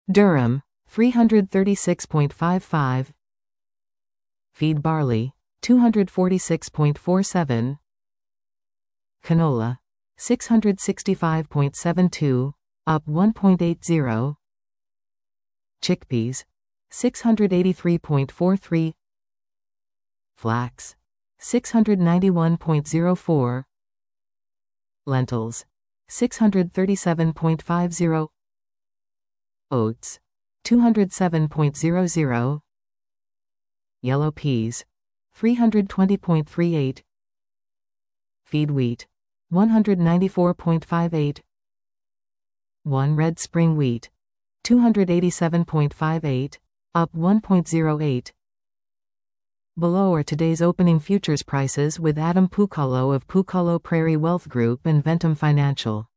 Durum, 336.55. Feed barley, 246.47. Canola, 665.72, up 1.80. Chickpeas, 683.43. Flax, 691.04. Lentils, 637.50. Oats, 207.00. Yellow peas, 320.38. Feed wheat, 194.58. One red spring wheat, 287.58, up 1.08. Below are today's opening futures prices with Adam Pucalo of Pucalo Prairie Wealth Group and Ventum Financial.